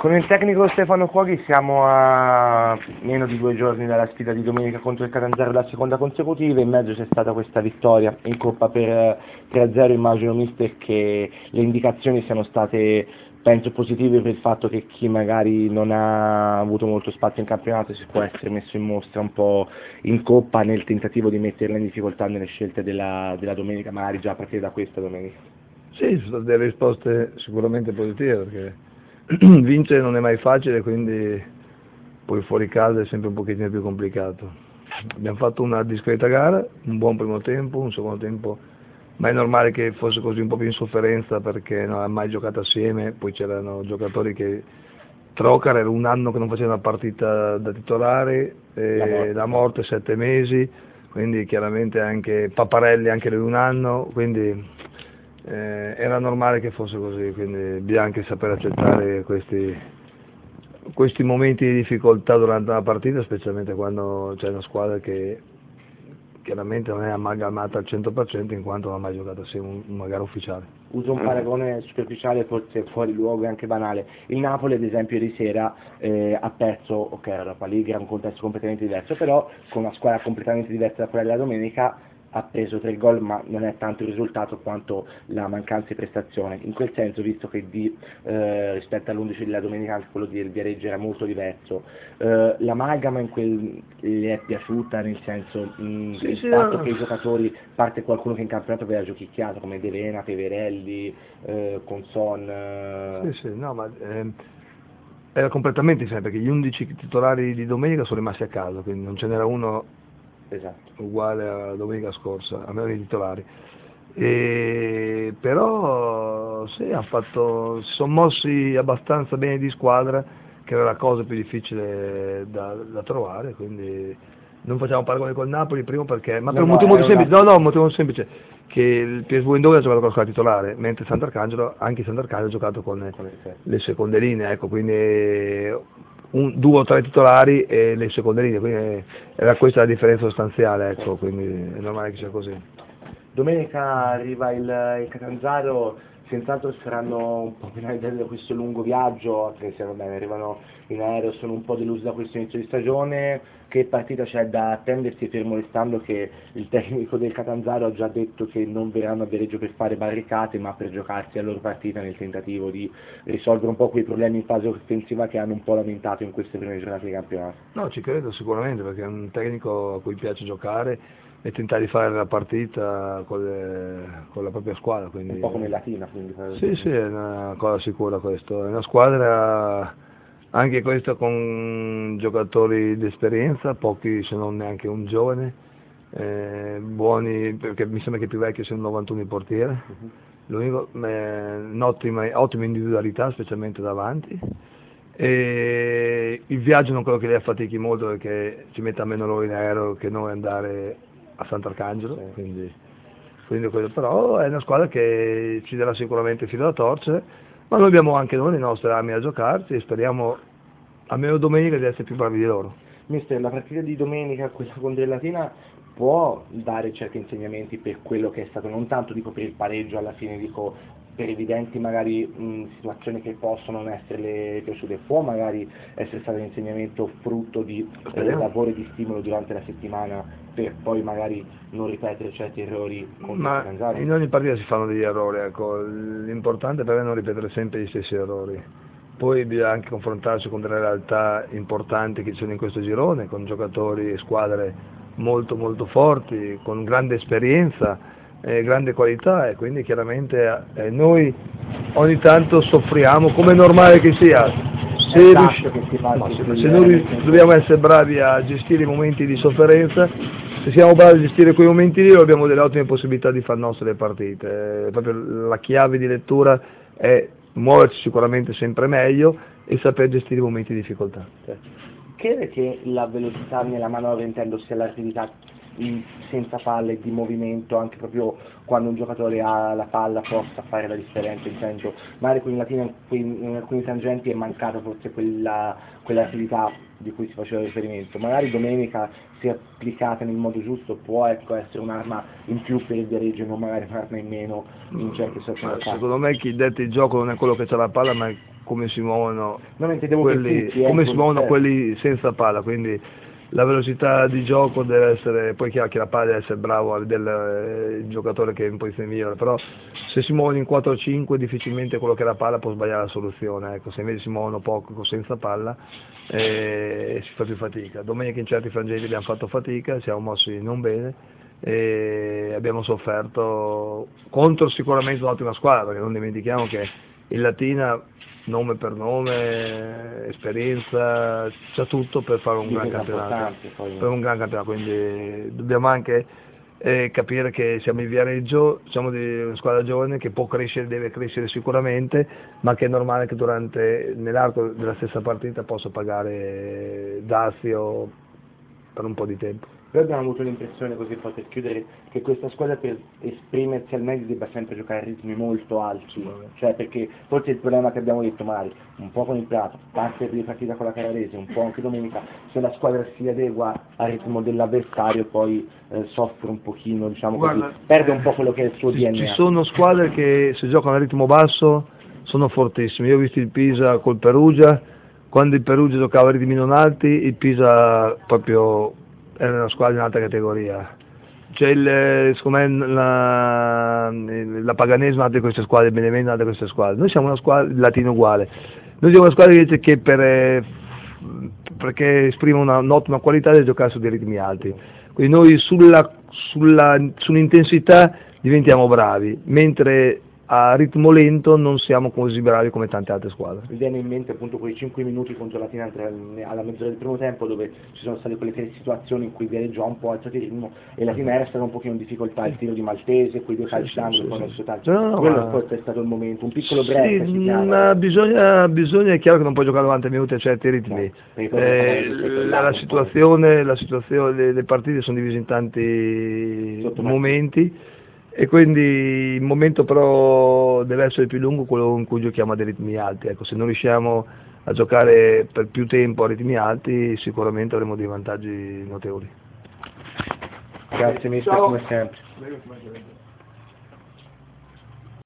Con il tecnico Stefano Cuoghi siamo a meno di 2 giorni dalla sfida di domenica contro il Catanzaro, la seconda consecutiva. In mezzo c'è stata questa vittoria in Coppa per 3-0. Immagino, mister, che le indicazioni siano state, penso, positive per il fatto che chi magari non ha avuto molto spazio in campionato si può essere messo in mostra un po' in Coppa nel tentativo di metterla in difficoltà nelle scelte della domenica, magari già a partire da questa domenica. Sì, sono state delle risposte sicuramente positive, perché vincere non è mai facile, quindi poi fuori casa è sempre un pochettino più complicato. Abbiamo fatto una discreta gara, un buon primo tempo, un secondo tempo, ma è normale che fosse così un po' più in sofferenza perché non avevamo mai giocato assieme, poi c'erano giocatori che Trocar era un anno che non faceva una partita da titolare, la morte 7 mesi, quindi chiaramente anche Paparelli anche lui un anno, quindi era normale che fosse così, quindi bisogna anche saper accettare questi momenti di difficoltà durante una partita, specialmente quando c'è una squadra che chiaramente non è amalgamata al 100% in quanto non ha mai giocato assieme una gara ufficiale. Uso un paragone superficiale, forse fuori luogo e anche banale. Il Napoli, ad esempio, ieri sera ha perso, ok, l'Europa League era un contesto completamente diverso, però con una squadra completamente diversa da quella della domenica ha preso 3 gol, ma non è tanto il risultato quanto la mancanza di prestazione. In quel senso, visto che rispetto all'11 della domenica anche quello di Viareggio era molto diverso, l'amalgama le è piaciuta, nel senso il fatto che i giocatori, parte qualcuno che in campionato aveva giochicchiato come De Vena, Peverelli, Conson. Sì, no, ma era completamente insieme, perché gli 11 titolari di domenica sono rimasti a casa, quindi non ce n'era uno uguale a domenica scorsa, almeno i titolari. Però sì, si sono mossi abbastanza bene di squadra, che era la cosa più difficile da trovare, quindi non facciamo paragone col Napoli, primo perché, ma per un motivo molto semplice, un motivo molto semplice, che il PSV Eindhoven ha giocato con la squadra titolare, mentre Sant'Arcangelo, anche Sant'Arcangelo ha giocato con le seconde linee, ecco, quindi 2 o 3 titolari e le seconde linee, quindi era questa la differenza sostanziale, ecco, quindi è normale che sia così. Domenica arriva il Catanzaro, senz'altro saranno un po' penalizzati da questo lungo viaggio, anche se va bene, arrivano in aereo, sono un po' delusi da questo inizio di stagione. Che partita c'è da attendersi, fermo restando che il tecnico del Catanzaro ha già detto che non verranno a Viareggio per fare barricate, ma per giocarsi la loro partita nel tentativo di risolvere un po' quei problemi in fase offensiva che hanno un po' lamentato in queste prime giornate di campionato? No, ci credo sicuramente, perché è un tecnico a cui piace giocare e tentare di fare la partita con la propria squadra. Quindi, un po' come Latina, quindi. Sì, è una cosa sicura questo. È una squadra, anche questa, con giocatori di esperienza, pochi se non neanche un giovane, buoni, perché mi sembra che i più vecchi siano 91 in portiere. L'unico, ottima individualità, specialmente davanti. E il viaggio non credo che li affatichi molto, perché ci metta meno loro in aereo che noi andare a Sant'Arcangelo, quindi quello. Però è una squadra che ci darà sicuramente filo da torcere, ma noi abbiamo anche noi le nostre armi a giocarci e speriamo almeno domenica di essere più bravi di loro. Mister, la partita di domenica, quella con Del Latina, può dare certi insegnamenti per quello che è stato, non tanto dico per il pareggio alla fine, dico per evidenti magari situazioni che possono non esserle piaciute, può magari essere stato un insegnamento frutto di lavoro e di stimolo durante la settimana per poi magari non ripetere certi errori contro il Catanzaro? In ogni partita si fanno degli errori, ecco. L'importante per me è non ripetere sempre gli stessi errori. Poi bisogna anche confrontarsi con delle realtà importanti che ci sono in questo girone, con giocatori e squadre molto molto forti, con grande esperienza, grande qualità, e quindi chiaramente noi ogni tanto soffriamo, come è normale che sia. Se noi dobbiamo essere bravi a gestire i momenti di sofferenza, se siamo bravi a gestire quei momenti lì, abbiamo delle ottime possibilità di far nostre le partite. Proprio la chiave di lettura è muoverci sicuramente sempre meglio e saper gestire i momenti di difficoltà. Crede che la velocità nella manovra, intendo, sia l'attività senza palle, di movimento, anche proprio quando un giocatore ha la palla possa fare la differenza, intendo, magari con il Latina in alcuni tangenti è mancata forse quell'attività di cui si faceva riferimento, magari domenica, se applicata nel modo giusto, può essere un'arma in più per il Viareggio e non magari un'arma in meno in certe situazioni. Secondo me chi detta il gioco non è quello che c'ha la palla, ma come si muovono Non intendevo per tutti, come si muovono certo. quelli senza palla, quindi la velocità di gioco deve essere, poi chiaro che la palla deve essere bravo il giocatore che è in posizione migliore, però se si muovono in 4-5 difficilmente quello che ha la palla può sbagliare la soluzione, ecco, se invece si muovono poco senza palla si fa più fatica. Domenica in certi frangenti abbiamo fatto fatica, siamo mossi non bene e abbiamo sofferto contro sicuramente un'ottima squadra, perché non dimentichiamo che il Latina nome per nome, esperienza, c'è tutto per fare un gran campionato, quindi dobbiamo anche capire che siamo in Viareggio, siamo di una squadra giovane che può crescere, deve crescere sicuramente, ma che è normale che nell'arco della stessa partita possa pagare dazio per un po' di tempo. Noi abbiamo avuto l'impressione, così poi per chiudere, che questa squadra per esprimersi al meglio debba sempre giocare a ritmi molto alti, cioè perché forse il problema che abbiamo detto magari un po' con il Prato, parte di partita con la Carrarese, un po' anche domenica, se la squadra si adegua al ritmo dell'avversario poi soffre un pochino, diciamo così, perde un po' quello che è il suo DNA. Ci sono squadre che se giocano a ritmo basso sono fortissime, io ho visto il Pisa col Perugia, quando il Perugia giocava a ritmi non alti, il Pisa proprio era una squadra di un'altra categoria. Cioè secondo me la Paganese è una di queste squadre, il Benevento è una di queste squadre. Noi siamo una squadra, il Latino uguale. Noi siamo una squadra invece che perché esprime un'ottima qualità deve giocare su dei ritmi alti. Quindi noi sull'intensità diventiamo bravi, mentre a ritmo lento non siamo così bravi come tante altre squadre. Mi viene in mente appunto quei 5 minuti contro la Latina alla mezz'ora del primo tempo dove ci sono state quelle tre situazioni in cui Viareggio ha un po' alzato il ritmo e la Latina era stata un pochino in difficoltà, il tiro di Maltese, quei due calci d'angolo, poi messo tanto. Quello forse è stato il momento, un piccolo break. Ma bisogna, è chiaro che non puoi giocare 90 minuti a certi ritmi. La situazione, le partite sono divise in tanti momenti. E quindi il momento però deve essere più lungo quello in cui giochiamo a dei ritmi alti, ecco, se non riusciamo a giocare per più tempo a ritmi alti sicuramente avremo dei vantaggi notevoli. Grazie mister, come sempre.